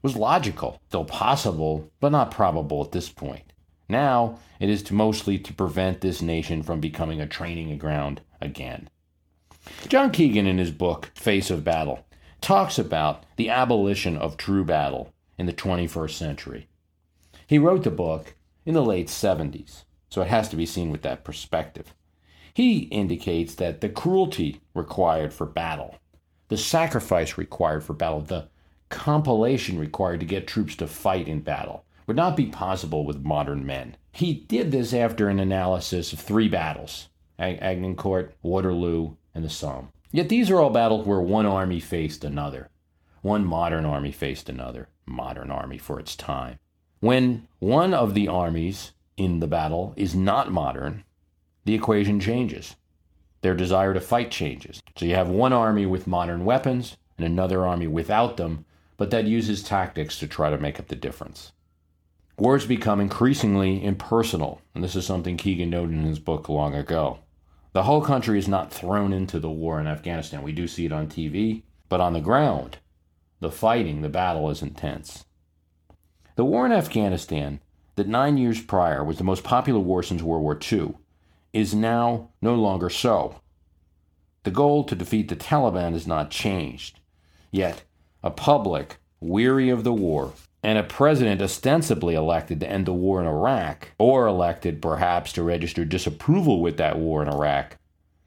was logical, though possible, but not probable at this point. Now, it is mostly to prevent this nation from becoming a training ground again. John Keegan, in his book, Face of Battle, talks about the abolition of true battle in the 21st century. He wrote the book in the late 70s, so it has to be seen with that perspective. He indicates that the cruelty required for battle, the sacrifice required for battle, the compilation required to get troops to fight in battle would not be possible with modern men. He did this after an analysis of 3 battles, Agincourt, Waterloo, and the Somme. Yet these are all battles where one army faced another. One modern army faced another modern army for its time. When one of the armies in the battle is not modern, the equation changes. Their desire to fight changes. So you have one army with modern weapons and another army without them, but that uses tactics to try to make up the difference. Wars become increasingly impersonal, and this is something Keegan noted in his book long ago. The whole country is not thrown into the war in Afghanistan. We do see it on TV, but on the ground, the fighting, the battle is intense. The war in Afghanistan, that 9 years prior was the most popular war since World War II, is now no longer so. The goal to defeat the Taliban has not changed. Yet, a public weary of the war, and a president ostensibly elected to end the war in Iraq, or elected perhaps to register disapproval with that war in Iraq,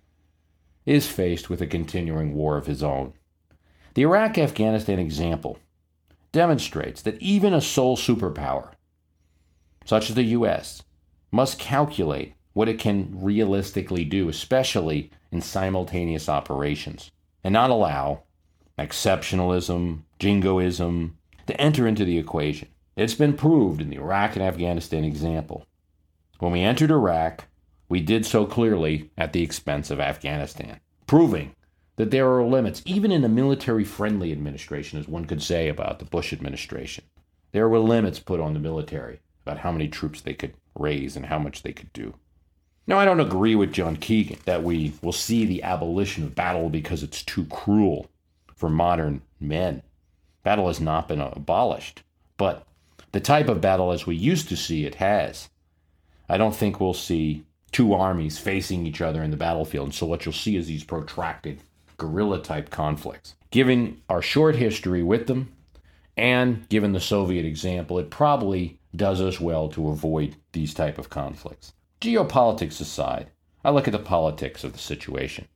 is faced with a continuing war of his own. The Iraq-Afghanistan example demonstrates that even a sole superpower, such as the U.S., must calculate what it can realistically do, especially in simultaneous operations, and not allow exceptionalism, jingoism, to enter into the equation. It's been proved in the Iraq and Afghanistan example. When we entered Iraq, we did so clearly at the expense of Afghanistan, proving that there are limits, even in a military-friendly administration, as one could say about the Bush administration. There were limits put on the military about how many troops they could raise and how much they could do. Now, I don't agree with John Keegan that we will see the abolition of battle because it's too cruel for modern men. Battle has not been abolished, but the type of battle as we used to see it has. I don't think we'll see 2 armies facing each other in the battlefield, and so what you'll see is these protracted guerrilla-type conflicts. Given our short history with them, and given the Soviet example, it probably does us well to avoid these type of conflicts. Geopolitics aside, I look at the politics of the situation.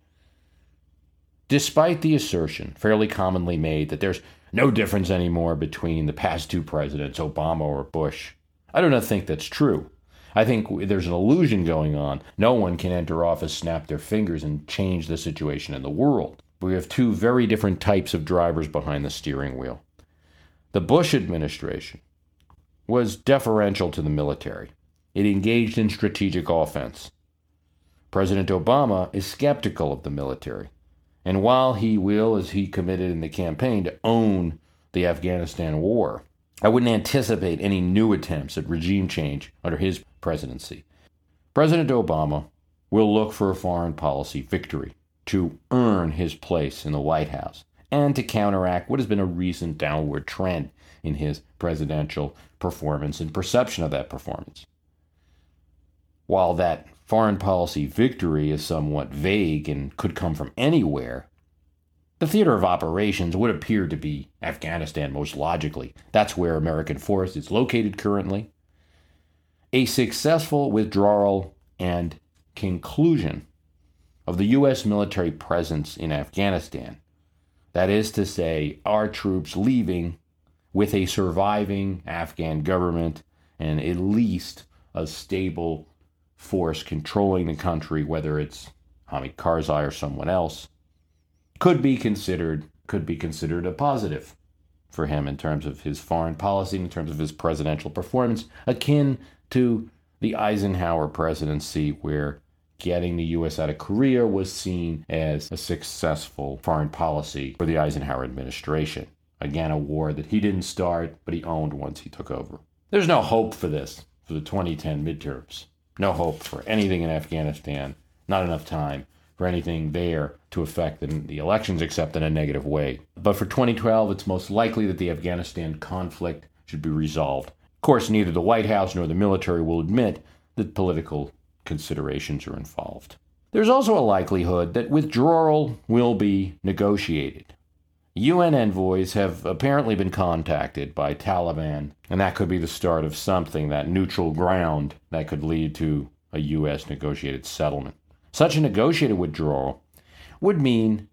Despite the assertion, fairly commonly made, that there's no difference anymore between the past 2 presidents, Obama or Bush, I do not think that's true. I think there's an illusion going on. No one can enter office, snap their fingers, and change the situation in the world. We have 2 very different types of drivers behind the steering wheel. The Bush administration was deferential to the military. It engaged in strategic offense. President Obama is skeptical of the military. And while he will, as he committed in the campaign, to own the Afghanistan war, I wouldn't anticipate any new attempts at regime change under his presidency. President Obama will look for a foreign policy victory to earn his place in the White House and to counteract what has been a recent downward trend in his presidential performance and perception of that performance. While that foreign policy victory is somewhat vague and could come from anywhere, the theater of operations would appear to be Afghanistan most logically. That's where American force is located currently. A successful withdrawal and conclusion of the U.S. military presence in Afghanistan, that is to say, our troops leaving with a surviving Afghan government and at least a stable force controlling the country, whether it's Hamid Karzai or someone else, could be considered a positive for him in terms of his foreign policy, in terms of his presidential performance, akin to the Eisenhower presidency, where getting the U.S. out of Korea was seen as a successful foreign policy for the Eisenhower administration. Again, a war that he didn't start, but he owned once he took over. There's no hope for this for the 2010 midterms. No hope for anything in Afghanistan. Not enough time for anything there to affect the elections except in a negative way. But for 2012, it's most likely that the Afghanistan conflict should be resolved. Of course, neither the White House nor the military will admit that political considerations are involved. There's also a likelihood that withdrawal will be negotiated. UN envoys have apparently been contacted by Taliban, and that could be the start of something, that neutral ground that could lead to a U.S. negotiated settlement. Such a negotiated withdrawal would mirror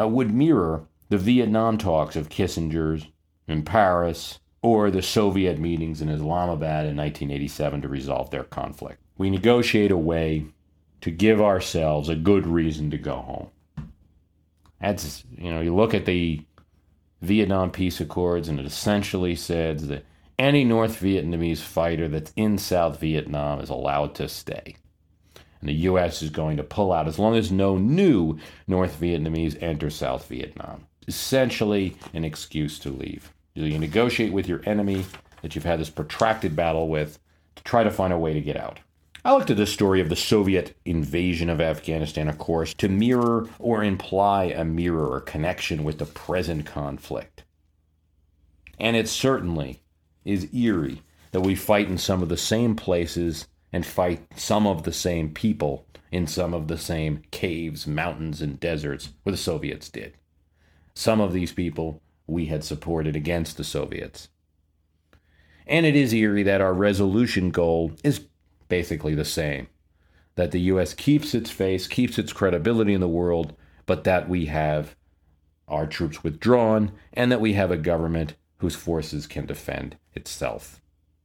the Vietnam talks of Kissinger's in Paris or the Soviet meetings in Islamabad in 1987 to resolve their conflict. We negotiate a way to give ourselves a good reason to go home. That's, you look at the Vietnam Peace Accords, and it essentially says that any North Vietnamese fighter that's in South Vietnam is allowed to stay. And the U.S. is going to pull out as long as no new North Vietnamese enter South Vietnam. Essentially an excuse to leave. You negotiate with your enemy that you've had this protracted battle with to try to find a way to get out. I looked at the story of the Soviet invasion of Afghanistan, of course, to mirror or imply a mirror or connection with the present conflict. And it certainly is eerie that we fight in some of the same places and fight some of the same people in some of the same caves, mountains, and deserts where the Soviets did. Some of these people we had supported against the Soviets. And it is eerie that our resolution goal is basically the same. That the U.S. keeps its face, keeps its credibility in the world, but that we have our troops withdrawn and that we have a government whose forces can defend itself.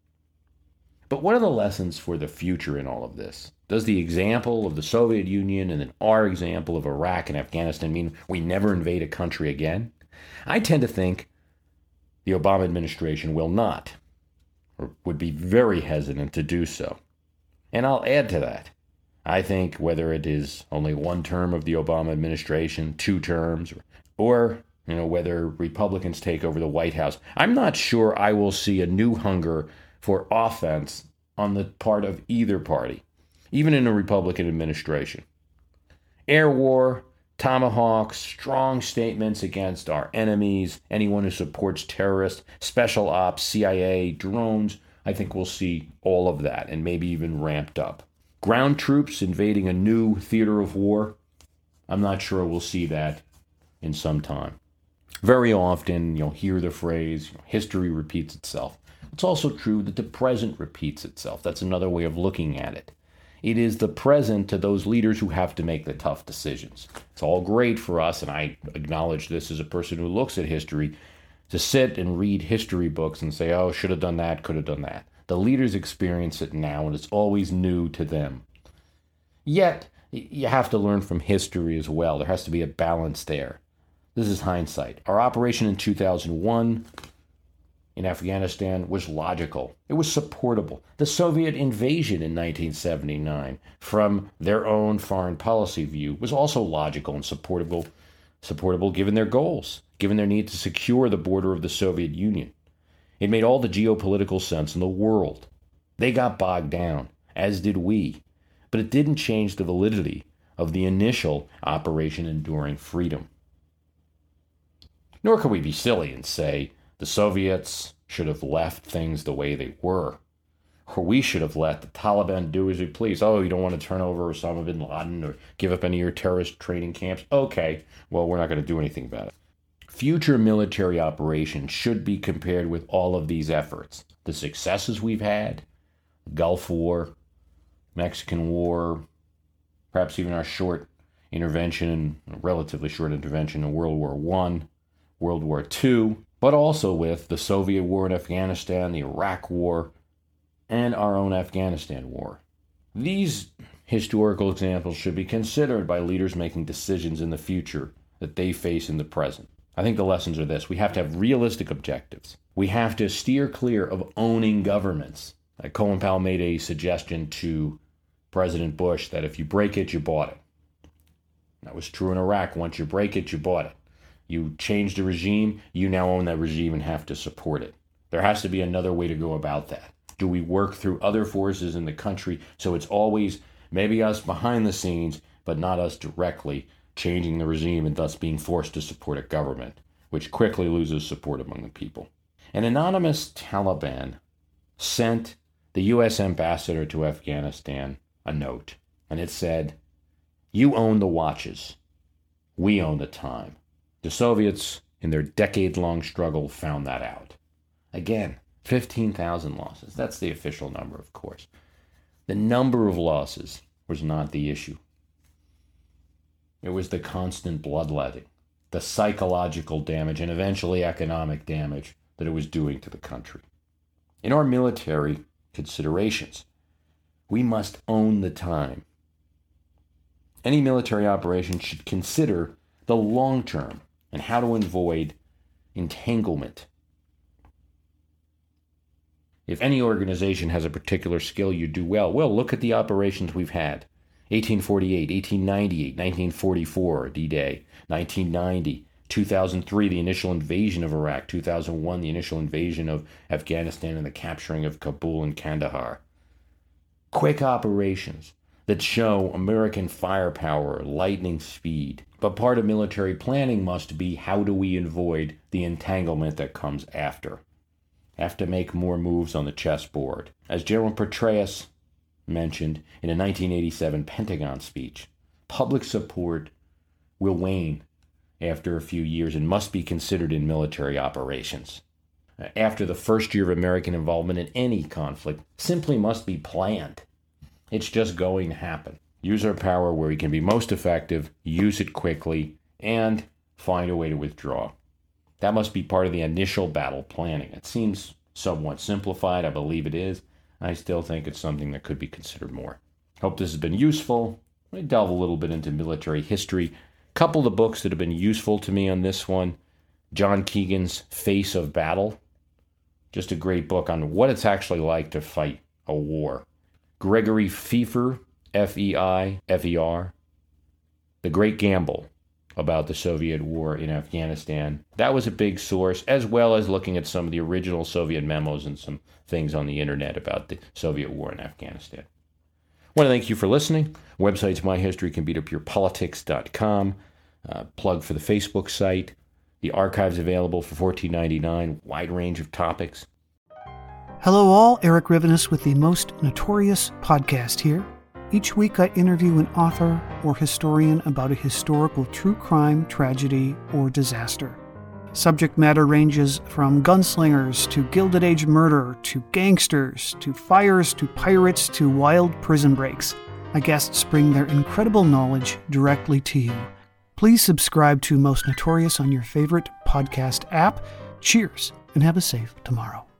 But what are the lessons for the future in all of this? Does the example of the Soviet Union and then our example of Iraq and Afghanistan mean we never invade a country again? I tend to think the Obama administration will not, or would be very hesitant to do so. And I'll add to that. I think whether it is only one term of the Obama administration, 2 terms, or whether Republicans take over the White House, I'm not sure I will see a new hunger for offense on the part of either party, even in a Republican administration. Air war, tomahawks, strong statements against our enemies, anyone who supports terrorists, special ops, CIA, drones. I think we'll see all of that and maybe even ramped up. Ground troops invading a new theater of war. I'm not sure we'll see that in some time. Very often you'll hear the phrase, history repeats itself. It's also true that the present repeats itself. That's another way of looking at it. It is the present to those leaders who have to make the tough decisions. It's all great for us, and I acknowledge this as a person who looks at history, to sit and read history books and say, oh, should have done that, could have done that. The leaders experience it now, and it's always new to them. Yet, you have to learn from history as well. There has to be a balance there. This is hindsight. Our operation in 2001 in Afghanistan was logical. It was supportable. The Soviet invasion in 1979, from their own foreign policy view, was also logical and supportable given their goals, given their need to secure the border of the Soviet Union. It made all the geopolitical sense in the world. They got bogged down, as did we, but it didn't change the validity of the initial Operation Enduring Freedom. Nor can we be silly and say the Soviets should have left things the way they were, or we should have let the Taliban do as we please. Oh, you don't want to turn over Osama bin Laden or give up any of your terrorist training camps? Okay, well, we're not going to do anything about it. Future military operations should be compared with all of these efforts. The successes we've had, Gulf War, Mexican War, perhaps even our relatively short intervention in World War I, World War II, but also with the Soviet war in Afghanistan, the Iraq War, and our own Afghanistan war. These historical examples should be considered by leaders making decisions in the future that they face in the present. I think the lessons are this. We have to have realistic objectives. We have to steer clear of owning governments. Colin Powell made a suggestion to President Bush that if you break it, you bought it. That was true in Iraq. Once you break it, you bought it. You change the regime, you now own that regime and have to support it. There has to be another way to go about that. Do we work through other forces in the country so it's always maybe us behind the scenes, but not us directly changing the regime and thus being forced to support a government, which quickly loses support among the people. An anonymous Taliban sent the U.S. ambassador to Afghanistan a note, and it said, "You own the watches. We own the time." The Soviets, in their decade-long struggle, found that out. Again, 15,000 losses. That's the official number, of course. The number of losses was not the issue. It was the constant bloodletting, the psychological damage, and eventually economic damage that it was doing to the country. In our military considerations, we must own the time. Any military operation should consider the long term and how to avoid entanglement. If any organization has a particular skill you do well, look at the operations we've had. 1848, 1898, 1944, D-Day, 1990, 2003, the initial invasion of Iraq, 2001, the initial invasion of Afghanistan and the capturing of Kabul and Kandahar. Quick operations that show American firepower, lightning speed. But part of military planning must be, how do we avoid the entanglement that comes after? Have to make more moves on the chessboard. As General Petraeus mentioned in a 1987 Pentagon speech, public support will wane after a few years and must be considered in military operations. After the first year of American involvement in any conflict simply must be planned. It's just going to happen. Use our power where we can be most effective, use it quickly, and find a way to withdraw. That must be part of the initial battle planning. It seems somewhat simplified. I believe it is. I still think it's something that could be considered more. Hope this has been useful. Let me delve a little bit into military history. A couple of the books that have been useful to me on this one. John Keegan's Face of Battle. Just a great book on what it's actually like to fight a war. Gregory Feifer, F-E-I-F-E-R. The Great Gamble, about the Soviet war in Afghanistan. That was a big source, as well as looking at some of the original Soviet memos and some things on the internet about the Soviet war in Afghanistan. I want to thank you for listening. Website's myhistorycanbeatupyourpolitics.com. Plug for the Facebook site. The archive's available for $14.99. Wide range of topics. Hello all, Eric Rivenes with the Most Notorious podcast here. Each week I interview an author or historian about a historical true crime, tragedy, or disaster. Subject matter ranges from gunslingers to Gilded Age murder to gangsters to fires to pirates to wild prison breaks. My guests bring their incredible knowledge directly to you. Please subscribe to Most Notorious on your favorite podcast app. Cheers, and have a safe tomorrow.